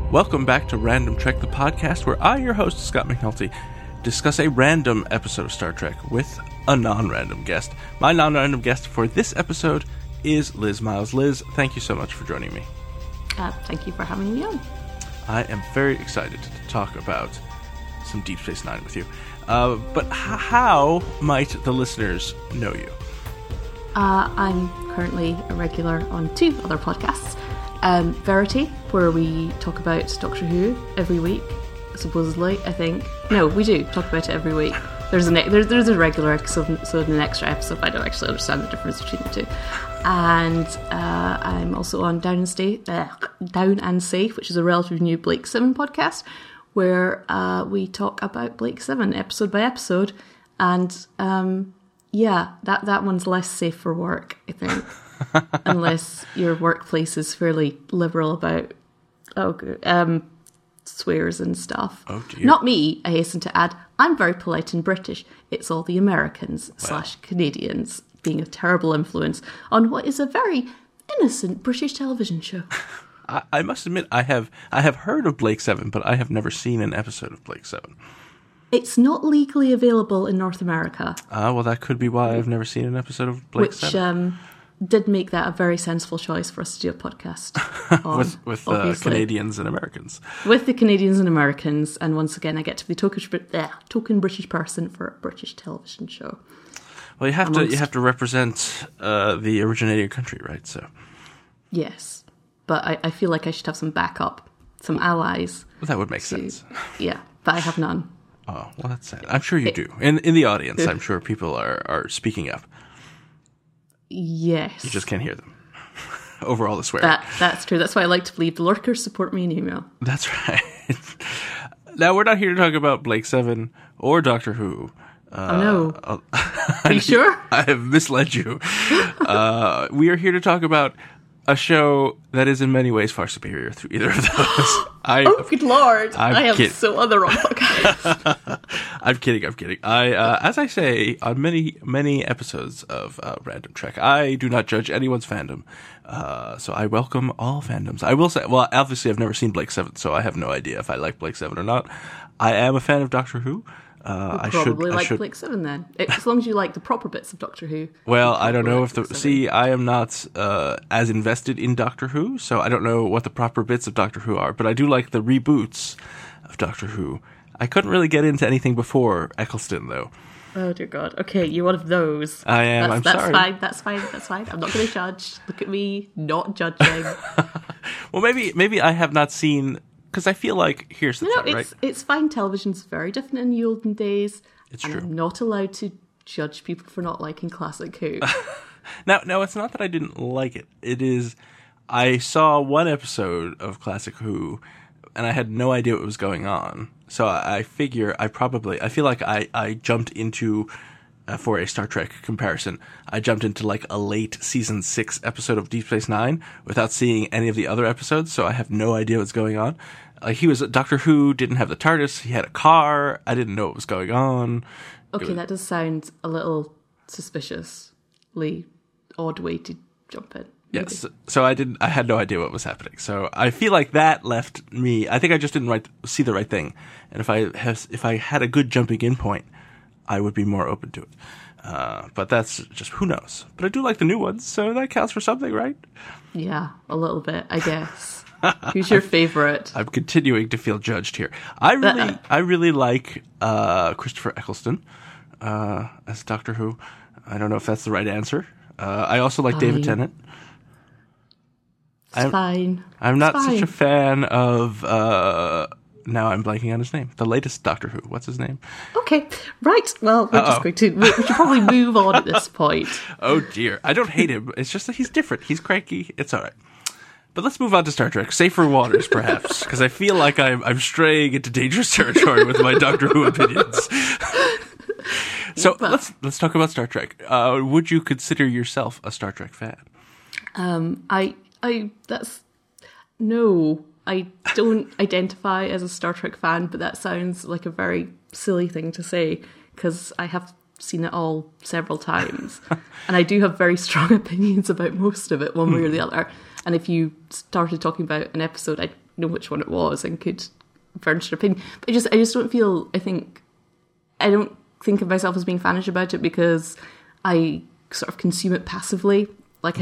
Welcome back to Random Trek, the podcast where I, your host, Scott McNulty, discuss a random episode of Star Trek with a non-random guest. My non-random guest for this episode is Liz Miles. Liz, thank you so much for joining me. Thank you for having me on. I am very excited to talk about some Deep Space Nine with you. But how might the listeners know you? I'm currently a regular on two other podcasts. Verity, where we talk about Doctor Who every week, supposedly, I think. No, we do talk about it every week. There's a regular episode and an extra episode. I don't actually understand the difference between the two. And I'm also on Down and Safe, which is a relatively new Blake 7 podcast, where we talk about Blake 7 episode by episode. And that one's less safe for work, I think. Unless your workplace is fairly liberal about swears and stuff. Oh dear. Not me, I hasten to add. I'm very polite and British. It's all the Americans / Canadians being a terrible influence on what is a very innocent British television show. I must admit, I have heard of Blake 7, but I have never seen an episode of Blake 7. It's not legally available in North America. Well, that could be why I've never seen an episode of Blake 7. Did make that a very sensible choice for us to do a podcast on, with Canadians and Americans. With the Canadians and Americans, and once again, I get to be token British person for a British television show. Well, you have to represent the originating country, right? So yes, but I feel like I should have some backup, some allies. Well, that would make sense. Yeah, but I have none. Oh, well, that's sad. I'm sure you do. In the audience, I'm sure people are speaking up. Yes. You just can't hear them over all the swearing. That's true. That's why I like to believe the lurkers support me in email. That's right. Now, we're not here to talk about Blake 7 or Doctor Who. Oh, no. Are you sure? I have misled you. We are here to talk about a show that is in many ways far superior to either of those. Good Lord. I am so on the wrong podcast. I'm kidding. As I say on many episodes of Random Trek, I do not judge anyone's fandom. So I welcome all fandoms. I will say, well, obviously I've never seen Blake 7, so I have no idea if I like Blake 7 or not. I am a fan of Doctor Who. I probably like Blake 7 then. As long as you like the proper bits of Doctor Who. Well, I don't know if I am not as invested in Doctor Who, so I don't know what the proper bits of Doctor Who are, but I do like the reboots of Doctor Who. I couldn't really get into anything before Eccleston, though. Oh, dear God. Okay, you're one of those. I am. I'm sorry. That's fine. I'm not going to judge. Look at me, not judging. Well, maybe I have not seen... Because I feel like, here's the thing, right? It's fine. Television's very different in the olden days. It's true. I'm not allowed to judge people for not liking Classic Who. Now, it's not that I didn't like it. It is, I saw one episode of Classic Who, and I had no idea what was going on. So I figure I feel like I jumped into, for a Star Trek comparison, I jumped into like a late season 6 episode of Deep Space Nine without seeing any of the other episodes, so I have no idea what's going on. Doctor Who didn't have the TARDIS, he had a car, I didn't know what was going on. Okay, that does sound a little suspiciously odd way to jump in. Yes, so I had no idea what was happening. So I feel like that left me, I think I just didn't see the right thing. And if I had a good jumping in point, I would be more open to it. But that's just, who knows. But I do like the new ones, so that counts for something, right? Yeah, a little bit, I guess. Who's your favorite? I'm continuing to feel judged here. I really like Christopher Eccleston as Doctor Who. I don't know if that's the right answer. I also like David Tennant. It's fine. I'm not such a fan of... now I'm blanking on his name. The latest Doctor Who. What's his name? We should probably move on at this point. Oh dear. I don't hate him. It's just that he's different. He's cranky. It's all right. But let's move on to Star Trek. Safer waters, perhaps, because I feel like I'm straying into dangerous territory with my Doctor Who opinions. So let's talk about Star Trek. Would you consider yourself a Star Trek fan? No. I don't identify as a Star Trek fan, but that sounds like a very silly thing to say because I have seen it all several times. And I do have very strong opinions about most of it, one way or the other. And if you started talking about an episode, I'd know which one it was and could furnish an opinion. But I just don't feel. I don't think of myself as being fanish about it because I sort of consume it passively. Like I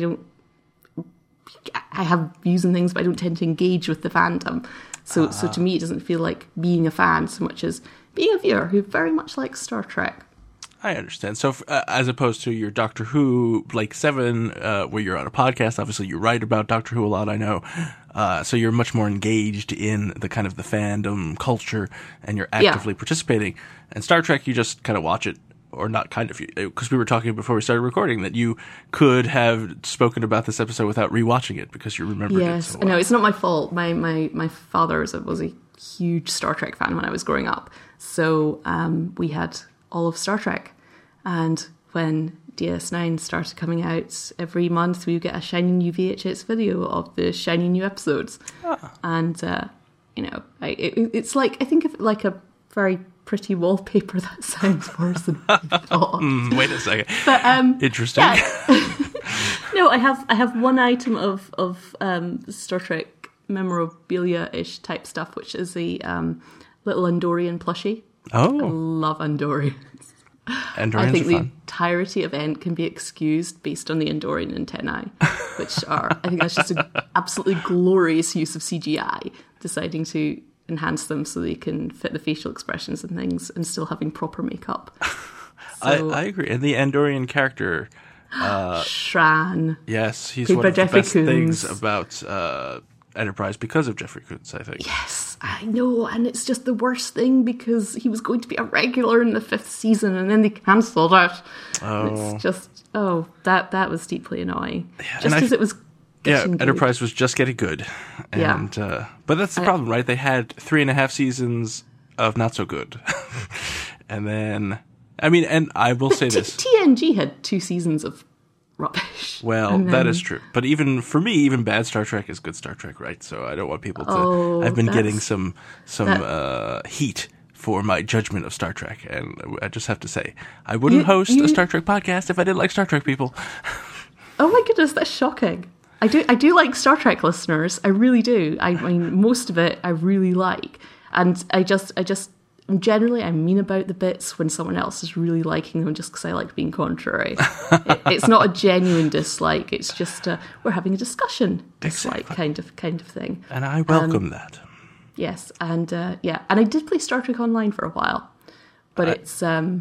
have views and things, but I don't tend to engage with the fandom. So to me, it doesn't feel like being a fan so much as being a viewer who very much likes Star Trek. I understand. So as opposed to your Doctor Who, Blake 7, where you're on a podcast, obviously you write about Doctor Who a lot, I know. So you're much more engaged in the kind of the fandom culture and you're actively participating. And Star Trek, you just kind of watch it, or not kind of, because we were talking before we started recording that you could have spoken about this episode without rewatching it because you remembered it so well. No, it's not my fault. My father was a huge Star Trek fan when I was growing up. So we had all of Star Trek. And when DS9 started coming out, every month we would get a shiny new VHS video of the shiny new episodes. And, it's like, I think of it like a very pretty wallpaper. That sounds worse than I thought. Wait a second. But, interesting. Yeah. No, I have one item of Star Trek memorabilia-ish type stuff, which is the little Andorian plushie. Oh. I love Andorians. Andorians I think are the fun. entirety of Ent can be excused based on the Andorian antennae, which are, I think that's just an absolutely glorious use of CGI, deciding to enhance them so they can fit the facial expressions and things and still having proper makeup. So, I agree. And the Andorian character... Shran. Yes, he's played one by of the Jeffrey best Combs. things about Enterprise because of Jeffrey Combs, I think. Yes, I know, and it's just the worst thing because he was going to be a regular in the 5th season and then they cancelled it. Oh. It's just, that was deeply annoying. Yeah, just because it was getting good. Enterprise was just getting good. And, but that's the problem, right? They had 3.5 seasons of not so good. And then, and I will say this. TNG had 2 seasons of rubbish. Well, that is true. But even for me, even bad Star Trek is good Star Trek, right? So I don't want people to... I've been getting some heat for my judgment of Star Trek. And I just have to say, I wouldn't host a Star Trek podcast if I didn't like Star Trek people. Oh my goodness, that's shocking. I do like Star Trek listeners. I really do. I mean, most of it I really like. And I just generally, I mean about the bits when someone else is really liking them just because I like being contrary. It's not a genuine dislike. It's just we're having a discussion dislike kind of thing. And I welcome that. Yes, and and I did play Star Trek Online for a while, but it's not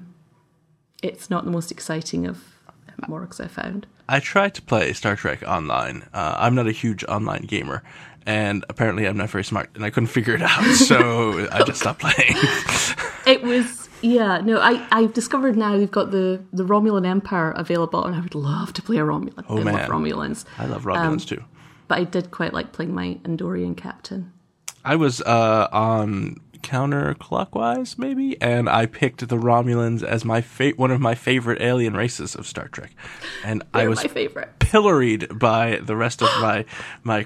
the most exciting of Morgs I found. I tried to play Star Trek Online. I'm not a huge online gamer. And apparently I'm not very smart, and I couldn't figure it out, so I just stopped playing. It was, I've discovered now they've got the Romulan Empire available, and I would love to play a Romulan. Oh, man. Love Romulans. I love Romulans, too. But I did quite like playing my Andorian captain. I was on counterclockwise, maybe, and I picked the Romulans as one of my favorite alien races of Star Trek. And I was my favorite. Pilloried by the rest of my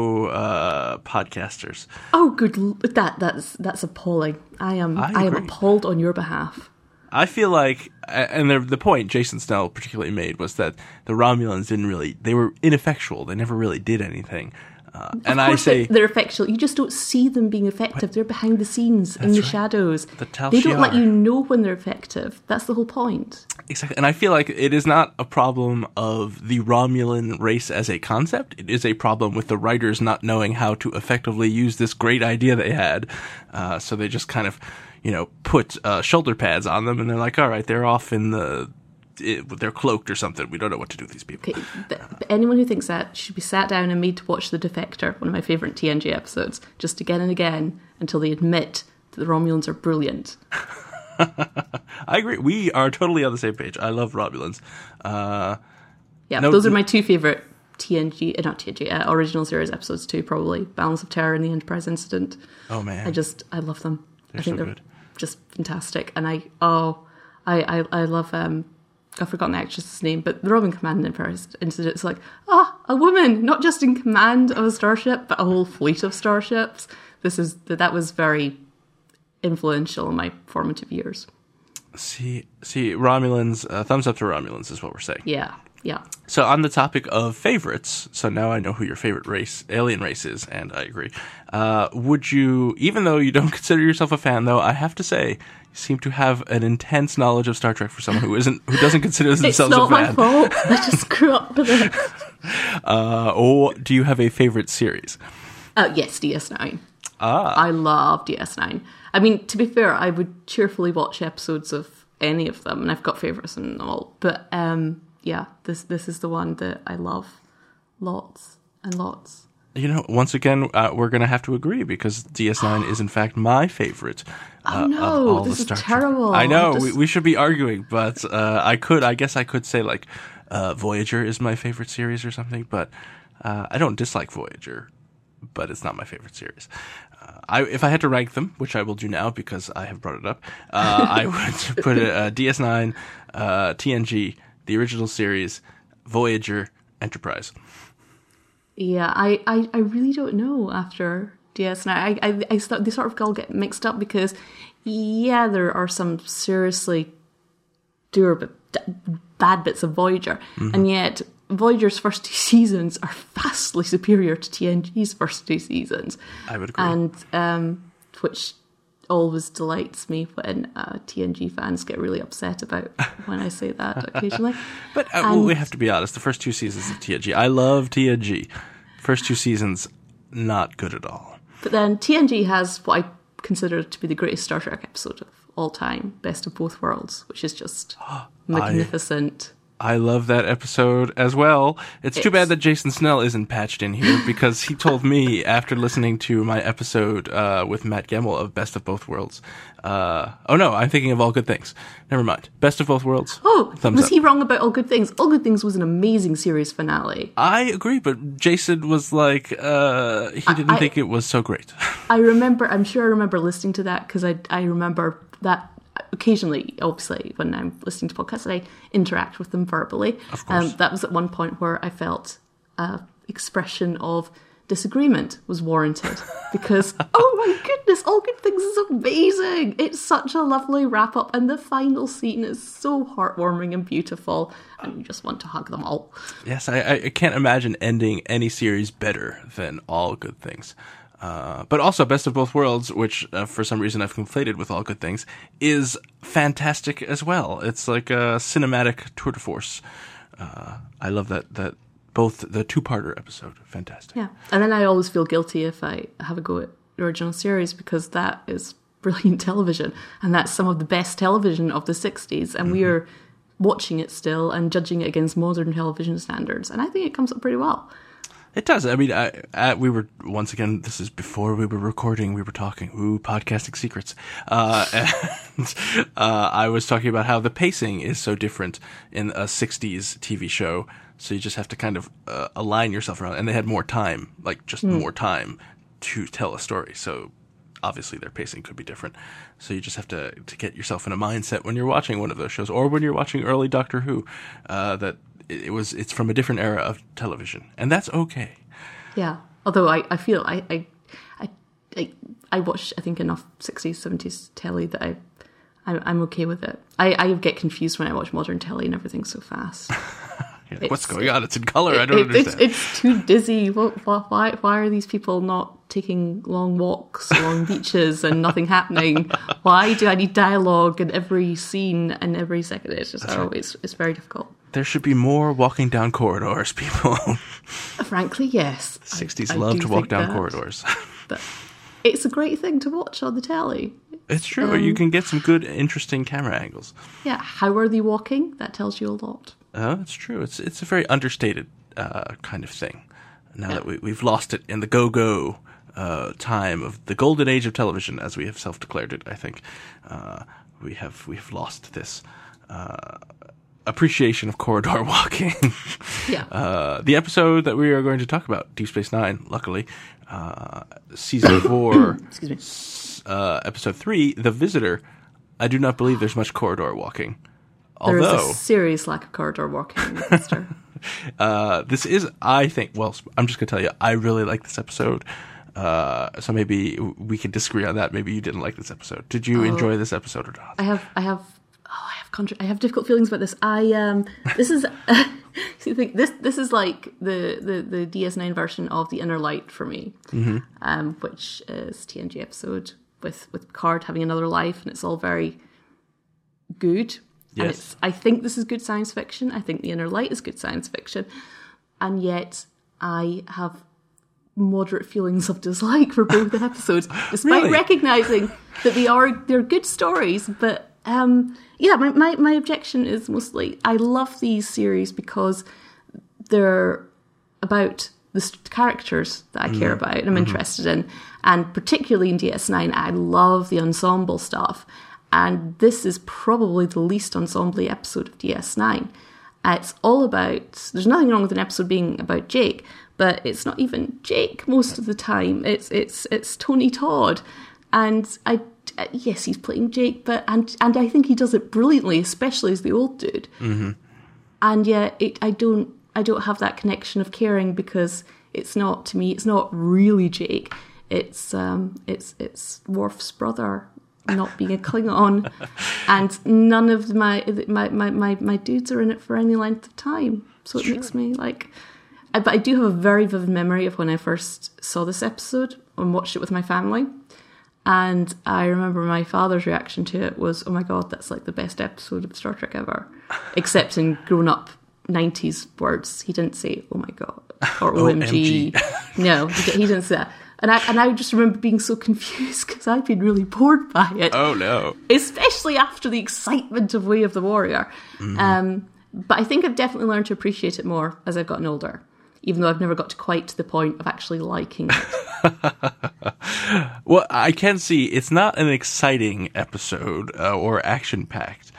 co-podcasters. Oh, good! That's appalling. I am appalled on your behalf. I feel like, and the point Jason Snell particularly made was that the Romulans they were ineffectual. They never really did anything. And I say they're effectual. You just don't see them being effective. They're behind the scenes in the shadows. They don't let you know when they're effective. That's the whole point. Exactly. And I feel like it is not a problem of the Romulan race as a concept. It is a problem with the writers not knowing how to effectively use this great idea they had. So they just kind of, put shoulder pads on them, and they're like, all right, they're off in they're cloaked or something. We don't know what to do with these people. Okay, but anyone who thinks that should be sat down and made to watch The Defector, one of my favourite TNG episodes, just again and again until they admit that the Romulans are brilliant. I agree. We are totally on the same page. I love Romulans. Those are my 2 favourite original series episodes too, probably. Balance of Terror and The Enterprise Incident. Oh, man. I love them. I think so they're good. just fantastic. And I love... I've forgotten the actress's name, but the Roman Command Incident is like, a woman, not just in command of a starship, but a whole fleet of starships. That was very influential in my formative years. See, Romulans, thumbs up to Romulans is what we're saying. Yeah. So on the topic of favorites, so now I know who your favorite alien race is, and I agree. Would you, even though you don't consider yourself a fan, though, I have to say, you seem to have an intense knowledge of Star Trek for someone who doesn't consider themselves a fan. It's not my fault. I just grew up with it. Or do you have a favorite series? Yes, DS9. I love DS9. I mean, to be fair, I would cheerfully watch episodes of any of them, and I've got favourites in them all. But yeah, this is the one that I love lots and lots. Once again, we're going to have to agree because DS9 is in fact my favourite. Oh no, this is terrible. I know, we should be arguing, but I guess I could say like Voyager is my favorite series or something, but I don't dislike Voyager, but it's not my favorite series. If I had to rank them, which I will do now because I have brought it up, I would put DS9, TNG, the original series, Voyager, Enterprise. Yeah, I really don't know after DS9. They sort of all get mixed up because, yeah, there are some seriously bad bits of Voyager, and yet Voyager's first 2 seasons are vastly superior to TNG's first 2 seasons. I would agree. And which always delights me when TNG fans get really upset about when I say that occasionally. But we have to be honest, the first 2 seasons of TNG, I love TNG. First 2 seasons, not good at all. But then TNG has what I consider to be the greatest Star Trek episode of all time, Best of Both Worlds, which is just magnificent. I love that episode as well. It's too bad that Jason Snell isn't patched in here because he told me after listening to my episode with Matt Gemmell of Best of Both Worlds. Oh no, I'm thinking of All Good Things. Never mind. Best of Both Worlds. Oh, was he wrong about All Good Things? All Good Things was an amazing series finale. I agree, but Jason was like, he didn't think it was so great. I'm sure I remember listening to that because I remember that. Occasionally, obviously, when I'm listening to podcasts, I interact with them verbally. Of course. That was at one point where I felt expression of disagreement was warranted because, oh my goodness, All Good Things is amazing. It's such a lovely wrap up, and the final scene is so heartwarming and beautiful, and you just want to hug them all. Yes, I can't imagine ending any series better than All Good Things. But also Best of Both Worlds, which for some reason I've conflated with All Good Things, is fantastic as well. It's like a cinematic tour de force. I love that both the 2-parter episode, fantastic. Yeah, and then I always feel guilty if I have a go at the original series because that is brilliant television, and that's some of the best television of the 60s, and we are watching it still and judging it against modern television standards, and I think it comes up pretty well. It does. I mean, we were, once again, this is before we were recording, we were talking, podcasting secrets. And I was talking about how the pacing is so different in a 60s TV show. So you just have to kind of align yourself around. And they had more time, like just more time to tell a story. So obviously their pacing could be different. So you just have to get yourself in a mindset when you're watching one of those shows, or when you're watching early Doctor Who, that it's from a different era of television, and that's okay. Yeah, although I feel I watch, I think, enough 60s, 70s telly that I'm okay with it. I get confused when I watch modern telly and everything's so fast. What's going on? It's in color. I don't understand. It's too dizzy. Why are these people not taking long walks along beaches and nothing happening? Why do I need dialogue in every scene and every second? It's just it's very difficult. There should be more walking down corridors, people. Frankly, yes. 60s love to walk down corridors. But it's a great thing to watch on the telly. It's true. You can get some good, interesting camera angles. Yeah, how are they walking? That tells you a lot. It's true. It's a very understated kind of thing. Now that we've lost it in the go-go time of the golden age of television, as we have self-declared it, I think we have lost this appreciation of corridor walking. Yeah. The episode that we are going to talk about, Deep Space Nine, luckily, season 4, episode 3, The Visitor. I do not believe there's much corridor walking. There is a serious lack of corridor walking in the Visitor. This is, I think, well, I'm just going to tell you, I really like this episode. So maybe we can disagree on that. Maybe you didn't like this episode. Did you enjoy this episode or not? I have I have difficult feelings about this. This is this is like the DS9 version of The Inner Light for me, which is TNG episode with Picard having another life, and it's all very good. Yes. And I think this is good science fiction. I think The Inner Light is good science fiction, and yet I have moderate feelings of dislike for both episodes, despite recognizing that they're good stories. But my objection is mostly I love these series because they're about the characters that I care about and I'm interested in, and particularly in DS9, I love the ensemble stuff. And this is probably the least ensemble episode of DS9. It's all about. There's nothing wrong with an episode being about Jake, but it's not even Jake most of the time. It's Tony Todd, and yes, he's playing Jake, but and I think he does it brilliantly, especially as the old dude. And yet, I don't have that connection of caring because it's not, to me, it's not really Jake. It's Worf's brother not being a Klingon, and none of my dudes are in it for any length of time. So it makes me like. But I do have a very vivid memory of when I first saw this episode and watched it with my family. And I remember my father's reaction to it was, oh my God, that's like the best episode of Star Trek ever. Except in grown-up 90s words. He didn't say, oh my God, or OMG. No, he didn't say that. And I just remember being so confused because I'd been really bored by it. Oh no. Especially after the excitement of Way of the Warrior. But I think I've definitely learned to appreciate it more as I've gotten older, even though I've never got to quite to the point of actually liking it. Well, I can see it's not an exciting episode or action-packed.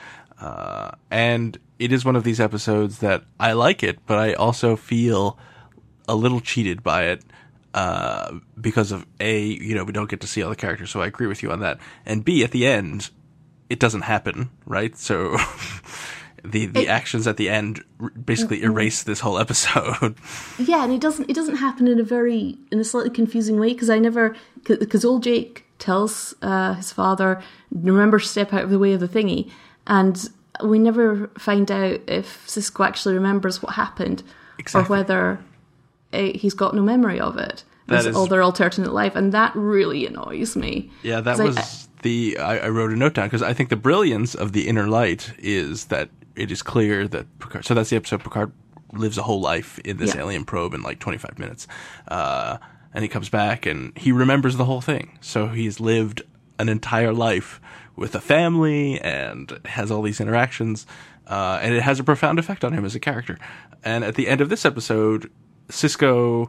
And it is one of these episodes that I like it, but I also feel a little cheated by it because of A, we don't get to see all the characters, so I agree with you on that. And B, at the end, it doesn't happen, right? So the actions at the end basically erase this whole episode. Yeah, and it doesn't happen in a slightly confusing way because old Jake tells his father, remember to step out of the way of the thingy, and we never find out if Sisko actually remembers what happened, or whether he's got no memory of it. That is their alternate life, and that really annoys me. Yeah, that was I wrote a note down because I think the brilliance of The Inner Light is that it is clear that Picard, so that's the episode Picard lives a whole life in this alien probe in like 25 minutes. And he comes back and he remembers the whole thing. So he's lived an entire life with a family and has all these interactions. And it has a profound effect on him as a character. And at the end of this episode, Sisko,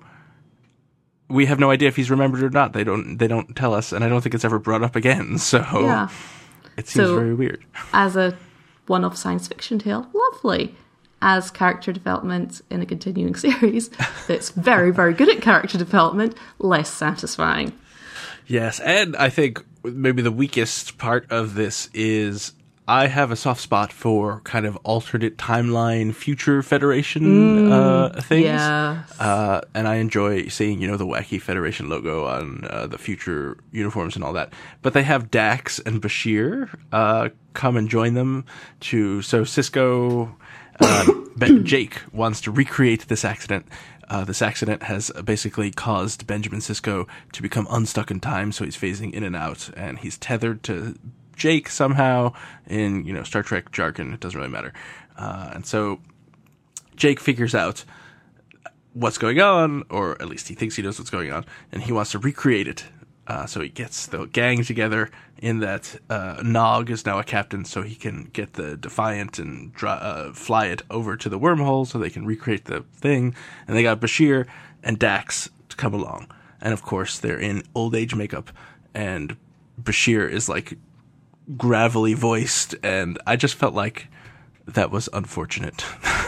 we have no idea if he's remembered or not. They don't tell us, and I don't think it's ever brought up again. So it seems very weird. As a one-off science fiction tale, lovely. As character development in a continuing series that's very, very good at character development, less satisfying. Yes, and I think maybe the weakest part of this is I have a soft spot for kind of alternate timeline, future Federation things. Yes. And I enjoy seeing, the wacky Federation logo on the future uniforms and all that. But they have Dax and Bashir come and join them so Sisko, Jake wants to recreate this accident. This accident has basically caused Benjamin Sisko to become unstuck in time, so he's phasing in and out, and he's tethered to Jake somehow in, Star Trek jargon. It doesn't really matter. And so Jake figures out what's going on, or at least he thinks he knows what's going on, and he wants to recreate it. So he gets the gang together in that Nog is now a captain, so he can get the Defiant and fly it over to the wormhole so they can recreate the thing. And they got Bashir and Dax to come along. And of course, they're in old age makeup, and Bashir is like gravelly voiced, and I just felt like that was unfortunate.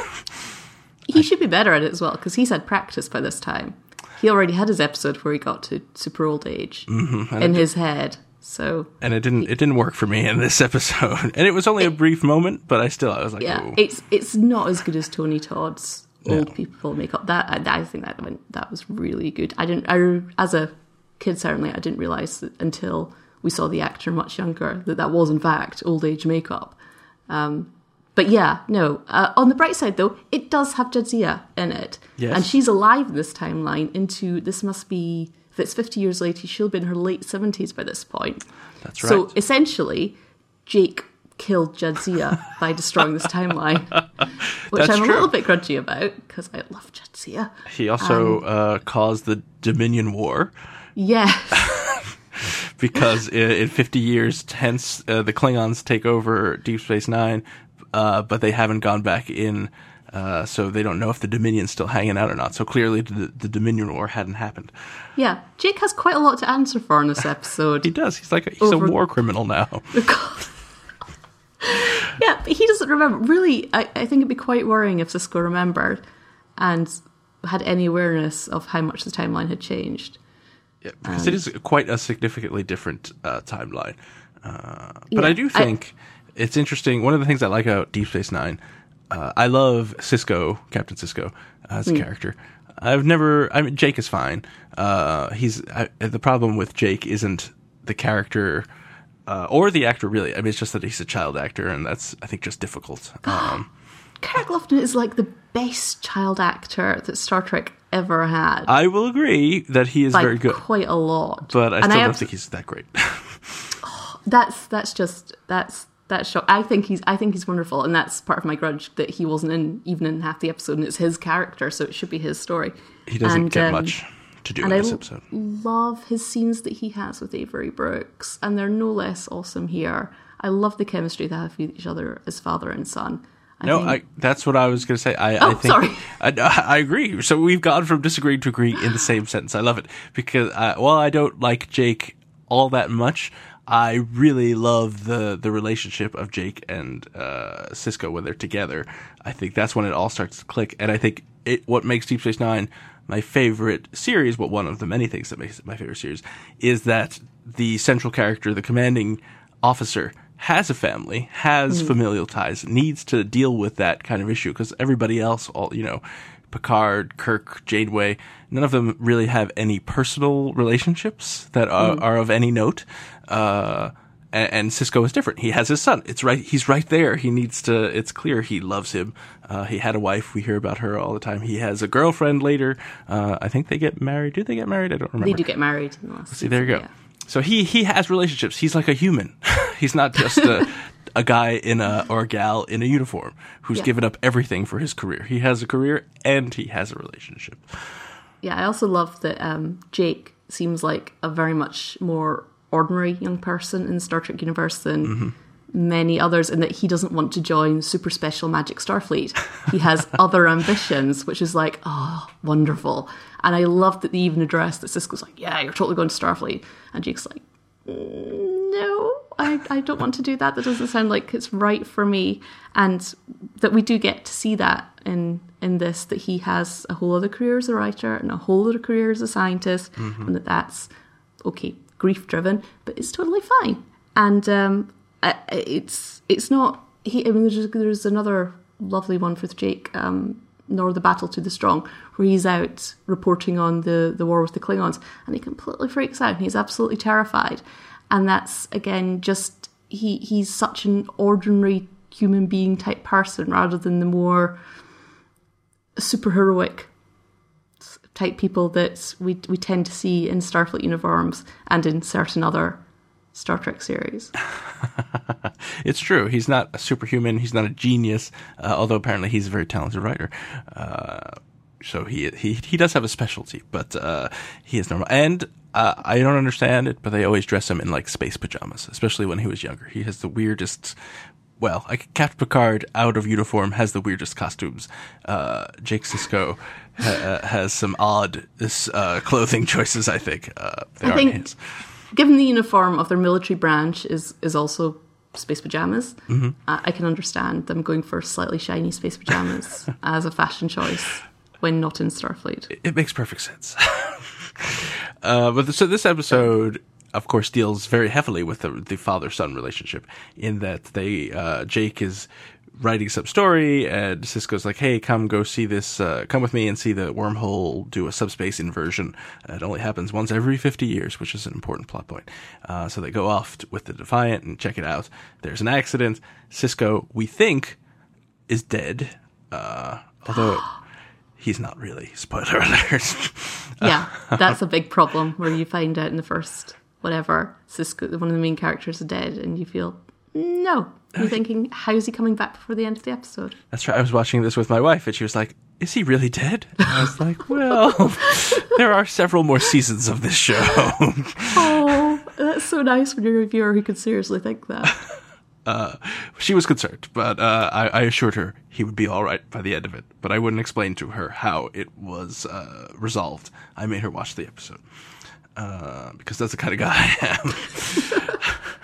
He should be better at it as well, because he's had practice by this time. He already had his episode where he got to super old age in his head. So, and it didn't work for me in this episode. And it was only a brief moment, but I was like, yeah, it's not as good as Tony Todd's old people makeup. I think that was really good. As a kid, certainly, I didn't realize that until we saw the actor much younger that was in fact old age makeup. But yeah, no. On the bright side, though, it does have Jadzia in it. Yes. And she's alive in this timeline this must be, if it's 50 years later, she'll be in her late 70s by this point. That's right. So essentially, Jake killed Jadzia by destroying this timeline, which I'm a little bit grudgy about, because I love Jadzia. He also caused the Dominion War. Yes. Because in 50 years, hence, the Klingons take over Deep Space Nine, but they haven't gone back in, so they don't know if the Dominion's still hanging out or not. So clearly the Dominion War hadn't happened. Yeah, Jake has quite a lot to answer for in this episode. He does. He's a war criminal now. Yeah, but he doesn't remember. Really, I think it'd be quite worrying if Sisko remembered and had any awareness of how much the timeline had changed. Yeah, because it is quite a significantly different timeline. But I do think it's interesting. One of the things I like about Deep Space Nine, I love Sisko, Captain Sisko, as a character. Jake is fine. The problem with Jake isn't the character or the actor, really. I mean, it's just that he's a child actor, and that's, I think, just difficult. Kirk Lofton is like the best child actor that Star Trek ever had. I will agree that he is very good. Quite a lot. But I still don't think he's that great. That's shock. I think he's wonderful, and that's part of my grudge that he wasn't even in half the episode, and it's his character, so it should be his story. He doesn't get much to do in this episode. And I love his scenes that he has with Avery Brooks, and they're no less awesome here. I love the chemistry they have with each other as father and son. That's what I was going to say. I think, sorry. I agree. So we've gone from disagreeing to agree in the same sentence. I love it because while I don't like Jake all that much, I really love the relationship of Jake and Sisko when they're together. I think that's when it all starts to click, and I think what makes Deep Space Nine my favorite series, well, one of the many things that makes it my favorite series, is that the central character, the commanding officer, has a family, has familial ties, needs to deal with that kind of issue, because everybody else, Picard, Kirk, Janeway, none of them really have any personal relationships that are of any note. And Sisko is different. He has his son. It's right. He's right there. He needs to. It's clear he loves him. He had a wife. We hear about her all the time. He has a girlfriend later. I think they get married. Do they get married? I don't remember. They do get married in the last season. There you go. Yeah. So he has relationships. He's like a human. He's not just a guy or a gal in a uniform who's given up everything for his career. He has a career and he has a relationship. Yeah, I also love that Jake seems like a very much more ordinary young person in the Star Trek universe than many others, in that he doesn't want to join super special magic Starfleet. He has other ambitions, which is like, oh, wonderful. And I love that they even address that Sisko's like, yeah, you're totally going to Starfleet. And Jake's like, no, I don't want to do that. That doesn't sound like it's right for me. And that we do get to see that in this, that he has a whole other career as a writer and a whole other career as a scientist, and that's, okay, grief-driven, but it's totally fine. And it's not... there's another lovely one with Jake, Nor the Battle to the Strong, where he's out reporting on the war with the Klingons, and he completely freaks out. He's absolutely terrified. And that's, again, just... He's such an ordinary human being type person, rather than the more superheroic type people that we tend to see in Starfleet uniforms and in certain other Star Trek series. It's true. He's not a superhuman. He's not a genius, although apparently he's a very talented writer. So he does have a specialty, but he is normal. And I don't understand it, but they always dress him in like space pajamas, especially when he was younger. He has the weirdest... Well, like Captain Picard out of uniform has the weirdest costumes. Jake Sisko has some odd clothing choices, I think. I think, given the uniform of their military branch is also space pajamas, I can understand them going for slightly shiny space pajamas as a fashion choice when not in Starfleet. It makes perfect sense. So this episode, of course, deals very heavily with the father-son relationship, in that Jake is writing some story, and Sisko's like, hey, come with me and see the wormhole do a subspace inversion. It only happens once every 50 years, which is an important plot point. So they go off with the Defiant and check it out. There's an accident. Sisko, we think, is dead, although he's not really. Spoiler alert. Yeah, that's a big problem where you find out in the first Sisko, one of the main characters, is dead, and you feel, no. You're thinking, how's he coming back before the end of the episode? That's right. I was watching this with my wife, and she was like, is he really dead? And I was like, well, there are several more seasons of this show. Oh, that's so nice when you're a viewer who could seriously think that. She was concerned, but I assured her he would be all right by the end of it. But I wouldn't explain to her how it was resolved. I made her watch the episode because that's the kind of guy I am.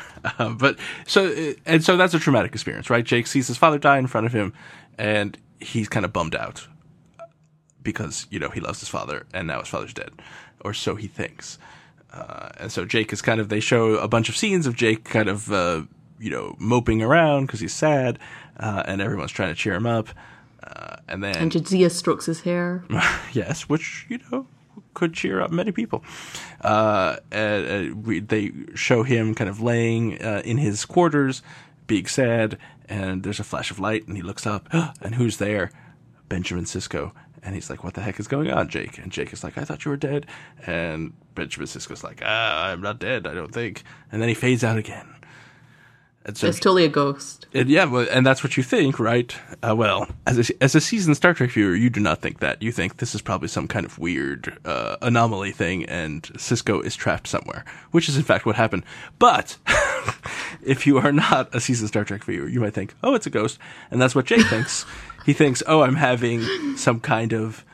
So that's a traumatic experience, right? Jake sees his father die in front of him, and he's kind of bummed out because, he loves his father, and now his father's dead, or so he thinks. And so Jake is they show a bunch of scenes of Jake kind of, moping around because he's sad, and everyone's trying to cheer him up. And Jadzia strokes his hair. Yes, which, could cheer up many people. They show him kind of laying in his quarters, being sad, and there's a flash of light, and he looks up, and who's there? Benjamin Sisko. And he's like, what the heck is going on, Jake? And Jake is like, I thought you were dead. And Benjamin Sisko's like, I'm not dead, I don't think. And then he fades out again. And so, it's totally a ghost. And that's what you think, right? Well, as a seasoned Star Trek viewer, you do not think that. You think this is probably some kind of weird anomaly thing, and Sisko is trapped somewhere, which is in fact what happened. But if you are not a seasoned Star Trek viewer, you might think, oh, it's a ghost. And that's what Jake thinks. He thinks, oh, I'm having some kind of,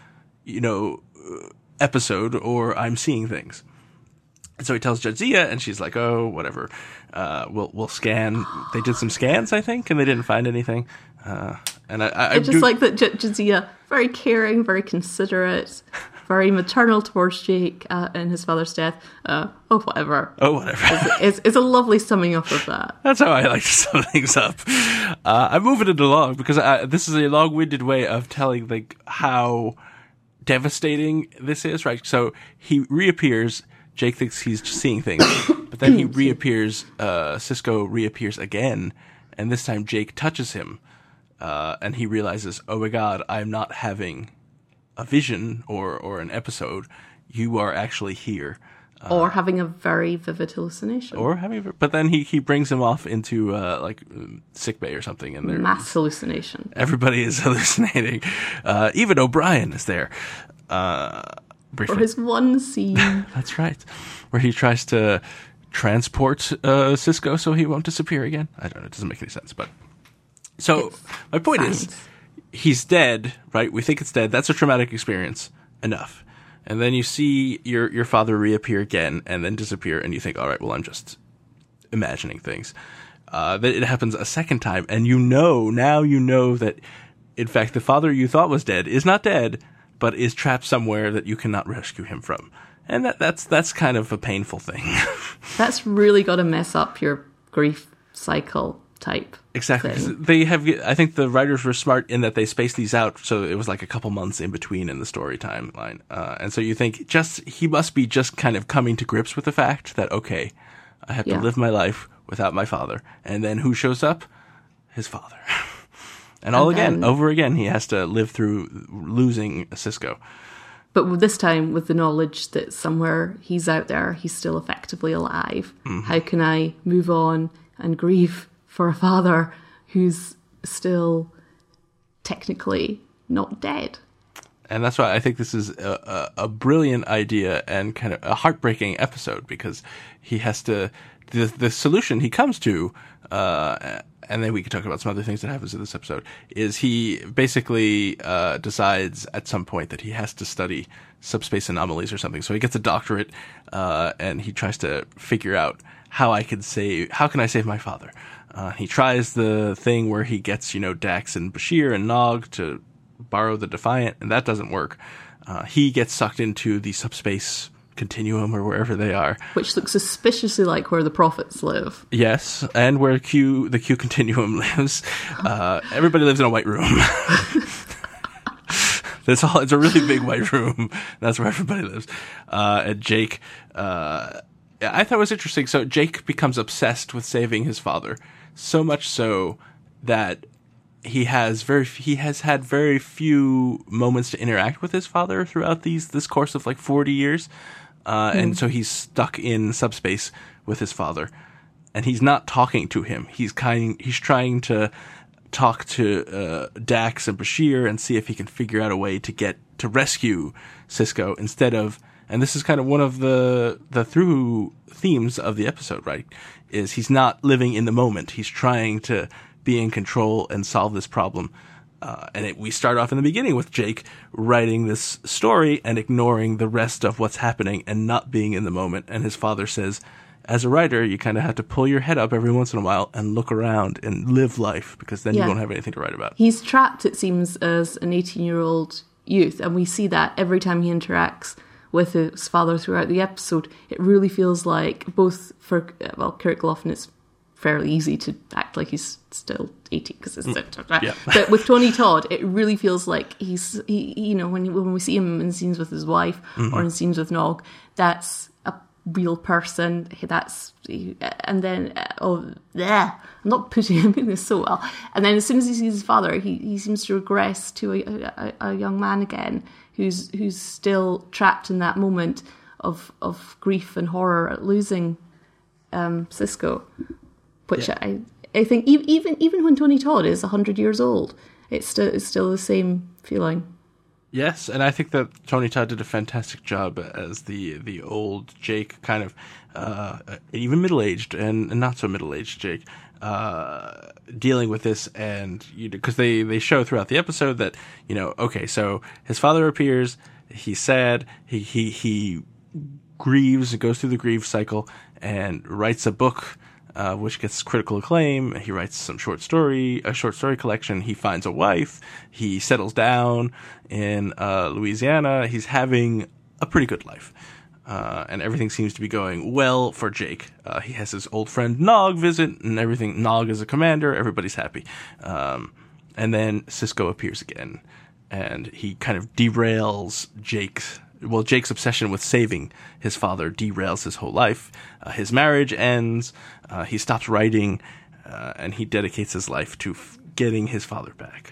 episode, or I'm seeing things. And so he tells Jadzia, and she's like, oh, whatever. We'll scan. They did some scans, I think, and they didn't find anything. And I just like that Jadzia, very caring, very considerate, very maternal towards Jake and his father's death. Whatever. Oh, whatever. It's a lovely summing up of that. That's how I like to sum things up. I'm moving it along because this is a long-winded way of telling how devastating this is, right? So he reappears. Jake thinks he's seeing things, but then he reappears, Sisko reappears again, and this time Jake touches him, and he realizes, oh my god, I'm not having a vision or an episode. You are actually here. Or having a very vivid hallucination. But then he brings him off into, sickbay or something, and mass hallucination. Everybody is hallucinating. Even O'Brien is there. Briefly. For his one scene. That's right. Where he tries to transport Sisko so he won't disappear again. I don't know. It doesn't make any sense. But so my point is, he's dead, right? We think it's dead. That's a traumatic experience. Enough. And then you see your father reappear again and then disappear, and you think, all right, well, I'm just imagining things. Then it happens a second time, and now you know that, in fact, the father you thought was dead is not dead, but is trapped somewhere that you cannot rescue him from. And that's kind of a painful thing. That's really got to mess up your grief cycle type. Exactly. I think the writers were smart in that they spaced these out, so it was like a couple months in between in the story timeline. And so you think he must be just kind of coming to grips with the fact that, okay, I have to live my life without my father. And then who shows up? His father. And over again, he has to live through losing Sisko. But this time, with the knowledge that somewhere he's out there, he's still effectively alive. Mm-hmm. How can I move on and grieve for a father who's still technically not dead? And that's why I think this is a brilliant idea and kind of a heartbreaking episode, because he has to... The solution he comes to... and then we can talk about some other things that happens in this episode, is he basically decides at some point that he has to study subspace anomalies or something. So he gets a doctorate, and he tries to figure out how can I save my father? He tries the thing where he gets, Dax and Bashir and Nog to borrow the Defiant, and that doesn't work. He gets sucked into the subspace continuum or wherever they are. Which looks suspiciously like where the prophets live. Yes, and where the Q continuum lives. Everybody lives in a white room. It's a really big white room. That's where everybody lives. And Jake, I thought it was interesting. So Jake becomes obsessed with saving his father, so much so that he has had very few moments to interact with his father throughout this course of like 40 years. And so he's stuck in subspace with his father, and he's not talking to him. He's trying to talk to Dax and Bashir and see if he can figure out a way to rescue Sisko instead of, and this is kind of one of the through themes of the episode, right? Is he's not living in the moment. He's trying to be in control and solve this problem. We start off in the beginning with Jake writing this story and ignoring the rest of what's happening and not being in the moment. And his father says, as a writer, you kind of have to pull your head up every once in a while and look around and live life, because then you won't have anything to write about. He's trapped, it seems, as an 18-year-old youth, and we see that every time he interacts with his father throughout the episode. It really feels like both for, Kirk Loughlin, it's fairly easy to act like he's still 18 because it's but with Tony Todd, it really feels like he's when we see him in scenes with his wife or in scenes with Nog, that's a real person. I'm not putting him in this so well. And then as soon as he sees his father, he seems to regress to a young man again who's still trapped in that moment of grief and horror at losing Sisko. Which I think even when Tony Todd is 100 years old, it's still the same feeling. Yes, and I think that Tony Todd did a fantastic job as the old Jake, kind of even middle-aged and not so middle-aged Jake, dealing with this. And because they show throughout the episode that, okay, so his father appears, he's sad, he grieves, goes through the grief cycle, and writes a book, which gets critical acclaim. He writes a short story collection. He finds a wife. He settles down in Louisiana. He's having a pretty good life. And everything seems to be going well for Jake. He has his old friend Nog visit, and everything. Nog is a commander. Everybody's happy. And then Sisko appears again, and he kind of derails Jake's obsession with saving his father derails his whole life. His marriage ends. He stops writing, and he dedicates his life to getting his father back.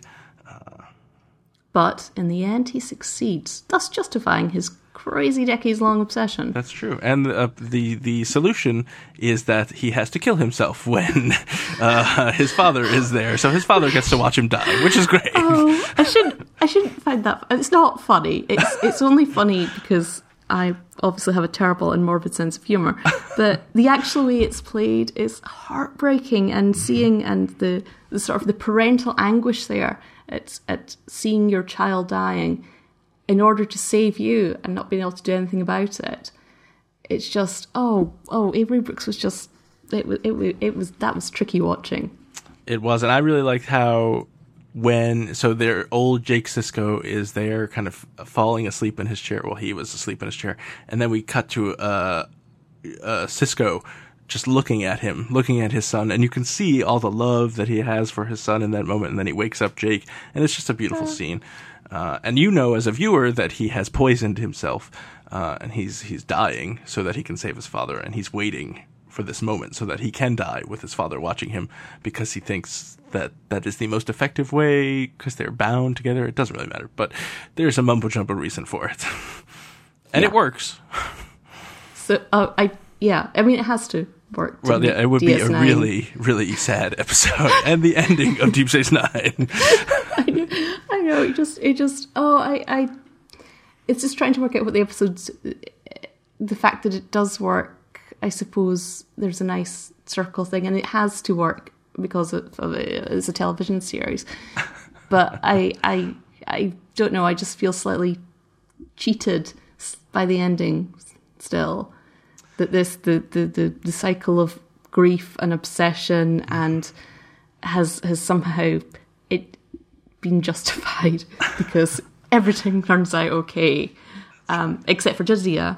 But in the end, he succeeds, thus justifying his crazy decades-long obsession. That's true. And the solution is that he has to kill himself when his father is there. So his father gets to watch him die, which is great. Oh, I shouldn't find that. It's not funny. It's only funny because I obviously have a terrible and morbid sense of humour. But the actual way it's played is heartbreaking, and seeing and the sort of the parental anguish there at seeing your child dying in order to save you and not being able to do anything about it. It's just Avery Brooks was just that was tricky watching. It was, and I really liked how their old Jake Sisko is there kind of falling asleep in his chair while he was asleep in his chair, and then we cut to Sisko just looking at his son, and you can see all the love that he has for his son in that moment, and then he wakes up Jake, and it's just a beautiful scene. And as a viewer that he has poisoned himself, and he's dying so that he can save his father, and he's waiting for this moment so that he can die with his father watching him, because he thinks that is the most effective way, because they're bound together. It doesn't really matter, but there's a mumbo-jumbo reason for it. And it works. So, I mean, it has to work. Well, yeah, it would be a really, really sad episode, and the ending of Deep Space Nine. I know. It's just trying to work out what the episode's. The fact that it does work, I suppose there's a nice circle thing, and it has to work because it's a television series. But I don't know. I just feel slightly cheated by the ending still. That the cycle of grief and obsession and has somehow it been justified because everything turns out okay, except for Jadzia,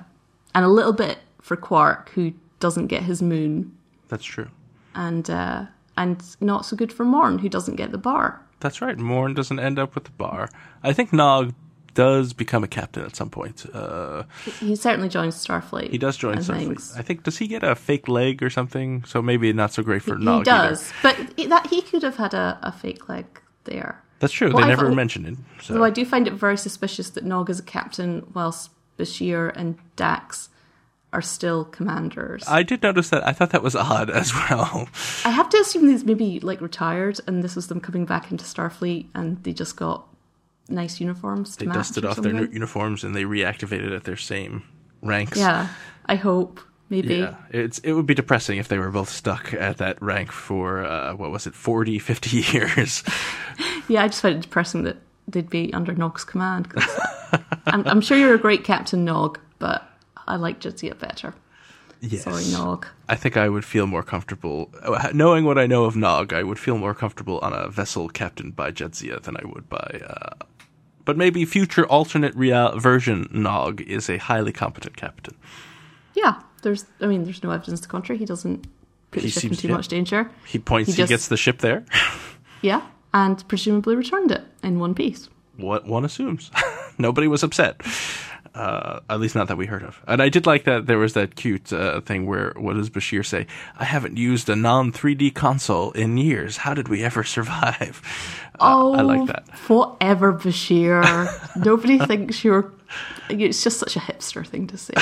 And a little bit for Quark, who doesn't get his moon. That's true. And not so good for Morn, who doesn't get the bar. That's right. Morn doesn't end up with the bar. I think Nog does become a captain at some point. He certainly joins Starfleet. He does join Starfleet. I think, does he get a fake leg or something? So maybe not so great for Nog. He does, but he could have had a fake leg there. That's true. They never mentioned it. So. Though I do find it very suspicious that Nog is a captain whilst Bashir and Dax are still commanders. I did notice that. I thought that was odd as well. I have to assume these maybe retired and this was them coming back into Starfleet and they just got nice uniforms to match. They dusted off their new uniforms and they reactivated at their same ranks. Yeah, I hope. Maybe. Yeah, it would be depressing if they were both stuck at that rank for, 40, 50 years. Yeah, I just find it depressing that they'd be under Nog's command. I'm sure you're a great Captain Nog, but I like Jadzia better. Yes. Sorry, Nog. I think I would feel more comfortable, knowing what I know of Nog, I would feel more comfortable on a vessel captained by Jadzia than I would by... but maybe future alternate version Nog is a highly competent captain. Yeah. There's no evidence to the contrary. He doesn't put the ship in too much danger. He gets the ship there. Yeah, and presumably returned it in one piece. What one assumes. Nobody was upset. At least not that we heard of. And I did like that there was that cute thing where, what does Bashir say? I haven't used a non-3D console in years. How did we ever survive? I like that. Whatever, Bashir. Nobody thinks you're... It's just such a hipster thing to say.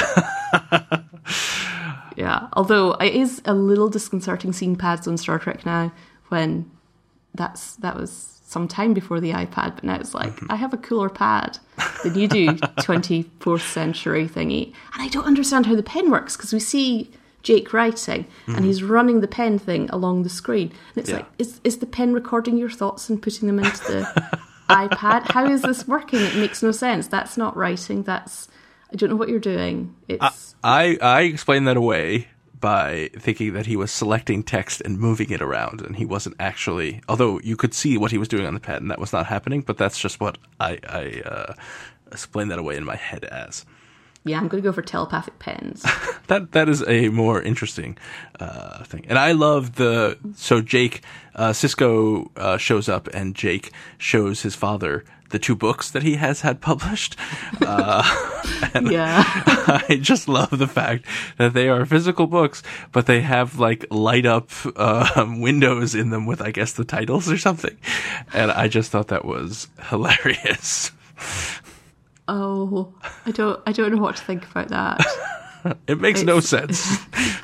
Yeah, although it is a little disconcerting seeing pads on Star Trek now when that was some time before the iPad, but now it's like, I have a cooler pad than you do, 24th century thingy. And I don't understand how the pen works, because we see Jake writing, and he's running the pen thing along the screen. And it's like, is the pen recording your thoughts and putting them into the iPad? How is this working? It makes no sense. That's not writing. I don't know what you're doing. I explained that away by thinking that he was selecting text and moving it around, and he wasn't actually, although you could see what he was doing on the pad, and that was not happening, but that's just what I explained that away in my head as. Yeah, I'm going to go for telepathic pens. That is a more interesting thing. And I love so Jake, Sisko shows up, and Jake shows his father the two books that he has had published. And yeah. I just love the fact that they are physical books, but they have light up windows in them with, I guess, the titles or something. And I just thought that was hilarious. Oh, I don't know what to think about that. It makes no sense.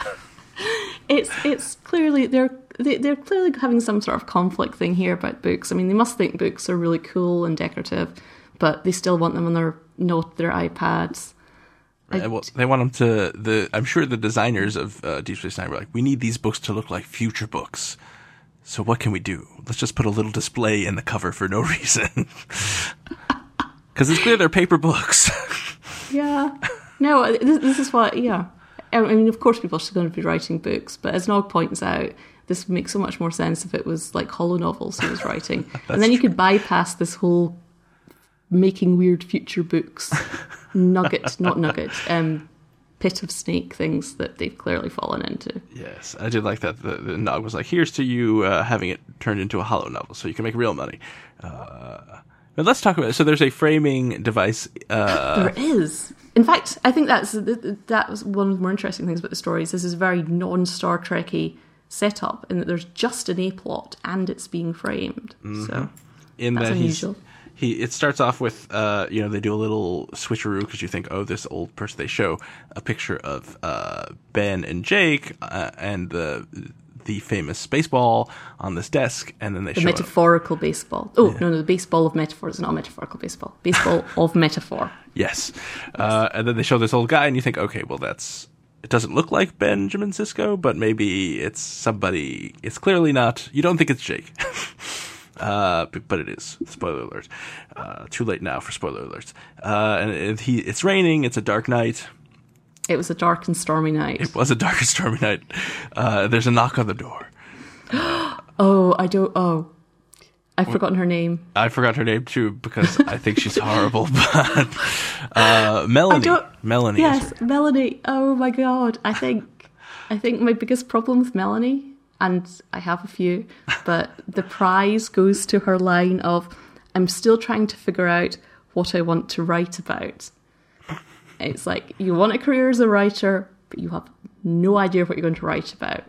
It's clearly they're clearly having some sort of conflict thing here about books. I mean, they must think books are really cool and decorative, but they still want them on their iPads. They want them to. I'm sure the designers of Deep Space Nine were like, we need these books to look like future books. So what can we do? Let's just put a little display in the cover for no reason. Because it's clear they're paper books. Yeah. No, this is what, yeah. I mean, of course people are still going to be writing books, but as Nog points out, this would make so much more sense if it was like holo novels he was writing. And then you could bypass this whole making weird future books, pit of snake things that they've clearly fallen into. Yes, I did like that. The Nog was like, here's to you having it turned into a holo novel so you can make real money. But let's talk about it. So there's a framing device. There is. In fact, I think that was one of the more interesting things about the stories. This is a very non-Star Trek-y setup in that there's just an A-plot and it's being framed. Mm-hmm. So that's unusual. It starts off with, they do a little switcheroo because you think, oh, this old person. They show a picture of Ben and Jake and the famous baseball on this desk, and then they show the metaphorical baseball. Oh, yeah. No, the baseball of metaphor is not a metaphorical baseball. Baseball of metaphor. Yes. And then they show this old guy, and you think, okay, well, it doesn't look like Benjamin Sisko, but maybe it's somebody. It's clearly not. You don't think it's Jake. But it is. Spoiler alert. Too late now for spoiler alerts. And it's raining. It's a dark night. It was a dark and stormy night. It was a dark and stormy night. There's a knock on the door. I've forgotten her name. I forgot her name too because I think she's horrible. But Melanie. Yes, Melanie. Oh my god. I think my biggest problem with Melanie, and I have a few, but the prize goes to her line of, "I'm still trying to figure out what I want to write about." It's like, you want a career as a writer, but you have no idea what you're going to write about.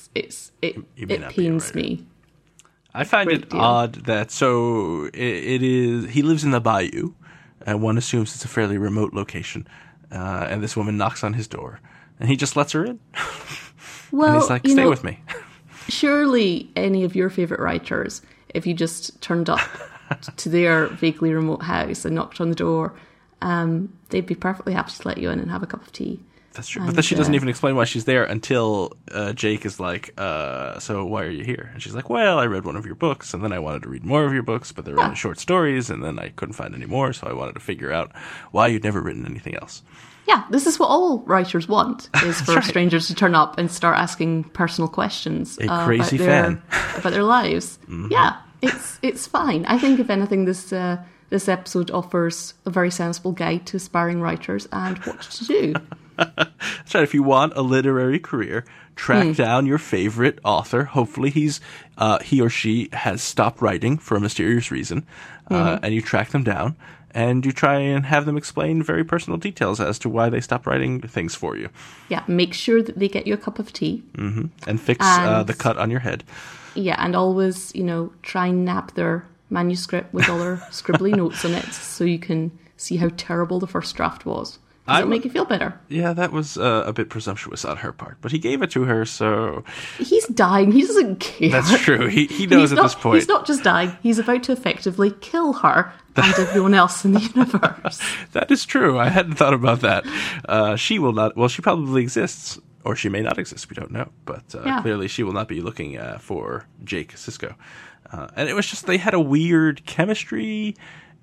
It pains me. I find it odd that, so it is, he lives in the bayou, and one assumes it's a fairly remote location, and this woman knocks on his door, and he just lets her in. Well, and he's like, stay with me. Surely any of your favourite writers, if you just turned up to their vaguely remote house and knocked on the door, they'd be perfectly happy to let you in and have a cup of tea. That's true. But then she doesn't even explain why she's there until Jake is like, so why are you here? And she's like, well, I read one of your books, and then I wanted to read more of your books, but they were only short stories, and then I couldn't find any more, so I wanted to figure out why you'd never written anything else. Yeah, this is what all writers want, is for strangers to turn up and start asking personal questions about their lives. Mm-hmm. Yeah, it's fine. I think, if anything, this episode offers a very sensible guide to aspiring writers and what to do. That's right. If you want a literary career, track down your favorite author. Hopefully he or she has stopped writing for a mysterious reason, and you track them down, and you try and have them explain very personal details as to why they stopped writing things for you. Yeah, make sure that they get you a cup of tea. Mm-hmm. And fix the cut on your head. Yeah, and always, try and nab their manuscript with all their scribbly notes on it so you can see how terrible the first draft was. It'll make you feel better. Yeah, that was a bit presumptuous on her part, but he gave it to her, so... He's dying. He doesn't care. That's true. He knows at this point. He's not just dying. He's about to effectively kill her and everyone else in the universe. That is true. I hadn't thought about that. She will not... Well, she probably exists, or she may not exist. We don't know. But clearly she will not be looking for Jake Sisko. And it was just, they had a weird chemistry...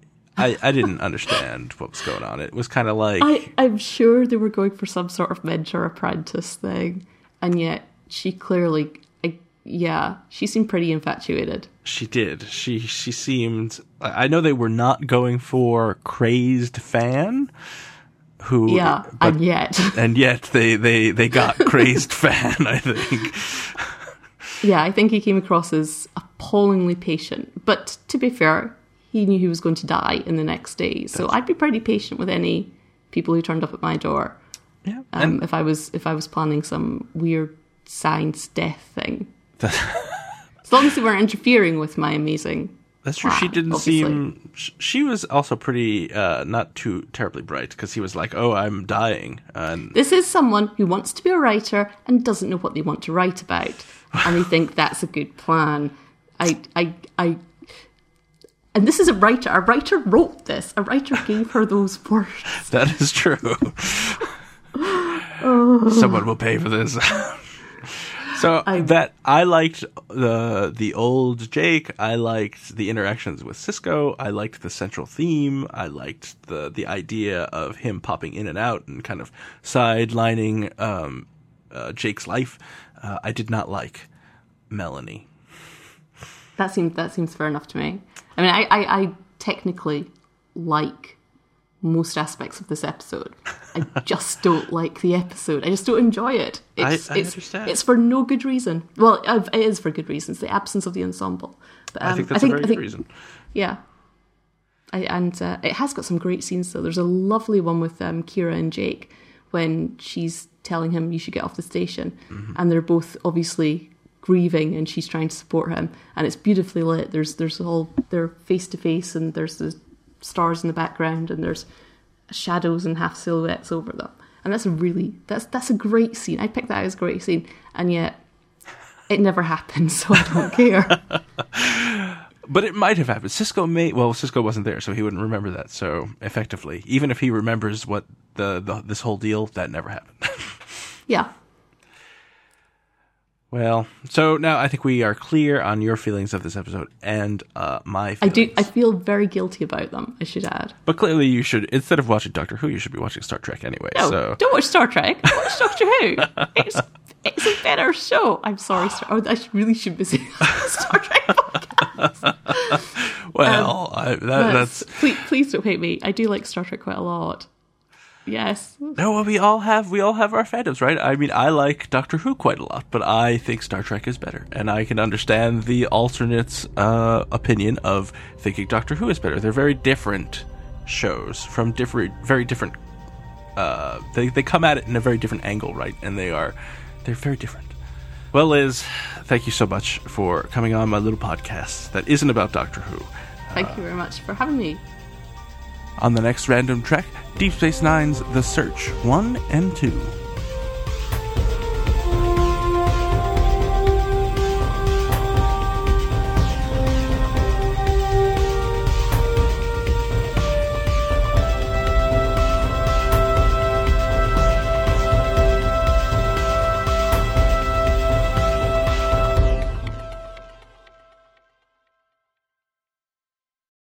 I didn't understand what was going on. It was kind of like... I'm sure they were going for some sort of mentor-apprentice thing, and yet she clearly... she seemed pretty infatuated. She did. She seemed... I know they were not going for crazed fan, who... Yeah, and yet... And yet they got crazed fan, I think. Yeah, I think he came across as appallingly patient. But to be fair... He knew he was going to die in the next day, so I'd be pretty patient with any people who turned up at my door. Yeah, if I was planning some weird science death thing, as long as they weren't interfering with my amazing. That's true. She didn't seem. She was also pretty not too terribly bright, because he was like, "Oh, I'm dying." And this is someone who wants to be a writer and doesn't know what they want to write about, and they think that's a good plan. And this is a writer. A writer wrote this. A writer gave her those words. That is true. Someone will pay for this. So I liked the old Jake. I liked the interactions with Sisko. I liked the central theme. I liked the idea of him popping in and out and kind of sidelining Jake's life. I did not like Melanie. That seems fair enough to me. I mean, I technically like most aspects of this episode. I just don't like the episode. I just don't enjoy it. I understand. It's for no good reason. Well, it is for good reasons. The absence of the ensemble. But, I think that's a very good reason. Yeah. It has got some great scenes, though. There's a lovely one with Kira and Jake when she's telling him you should get off the station. Mm-hmm. And they're both obviously... grieving, and she's trying to support him, and it's beautifully lit. They're face to face, and there's the stars in the background, and there's shadows and half silhouettes over them, and that's a great scene. I picked that as a great scene, and yet it never happened, so I don't care. But it might have happened. Sisko wasn't there, so he wouldn't remember that. So effectively, even if he remembers what this whole deal, that never happened. Yeah. Well, so now I think we are clear on your feelings of this episode and my feelings. I feel very guilty about them, I should add. But clearly you should, instead of watching Doctor Who, you should be watching Star Trek anyway. No, so. Don't watch Star Trek. Watch Doctor Who. It's a better show. I'm sorry, I really should be saying Star Trek podcast. Well, that's please don't hate me. I do like Star Trek quite a lot. Yes. No, well, we all have our fandoms, right? I mean, I like Doctor Who quite a lot, but I think Star Trek is better, and I can understand the alternate's opinion of thinking Doctor Who is better. They're very different shows from very different. They come at it in a very different angle, right? And they're very different. Well, Liz, thank you so much for coming on my little podcast that isn't about Doctor Who. Thank you very much for having me. On the next Random Trek, Deep Space Nine's The Search 1 and 2.